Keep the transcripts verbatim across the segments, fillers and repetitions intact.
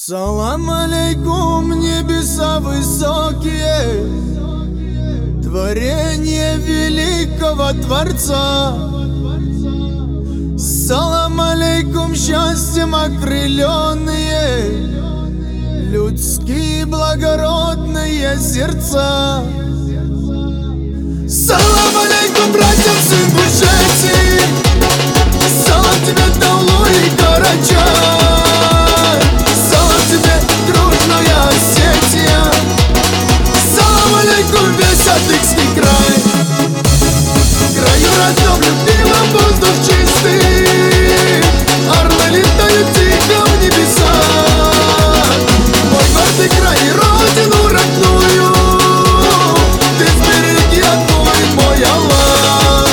Салам алейкум, небеса высокие, творение великого Творца. Салам алейкум, счастьем окрыленные, людские благородные сердца. Салам алейкум, братьям, сын Бушети, салам тебе, Даулу и Карачай, салам тебе, дружная Осетия, салам алейкум, весь Адыгский край. В краю родном, любимом, воздух чистый, орлы летают тихо в небеса. Мой гордый край и родину родную ты сбереги, огонь мой Аллах.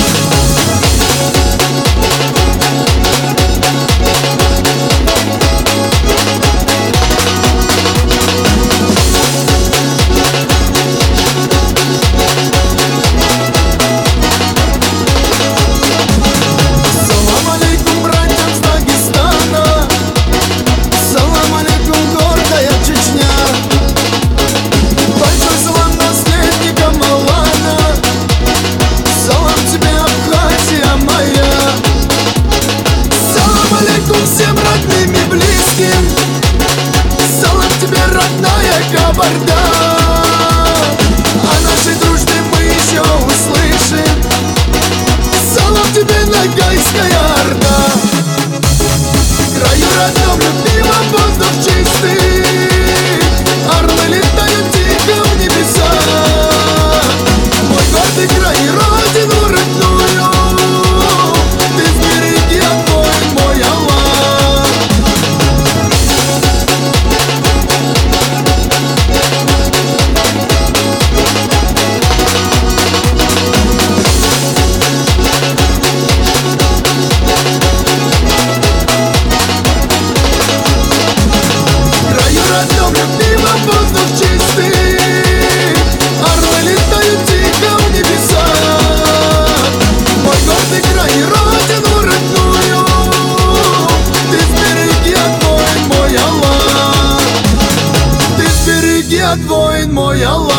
Салам алейкум, братьям с Дагестана, салам алейкум, гордая Чечня. Большой салам наследникам Алана, салам тебе, Абхазия моя. Салам алейкум всем родным и близким, салам тебе, родная Кабарда. О нашей дружбе мы еще услышим, салам тебе, Ногайская Орда. В краю родном, любимом, воздух чистый, орлы летают тихо в небеса. Мой гордый край и родину родную ты сбереги, огонь мой Аллах. В краю родном, любимом, воздух чистый, орлы летают тихо в небеса. Мой гордый край и родину родную ты сбереги, огонь мой Аллах. Ты сбереги, огонь мой Аллах.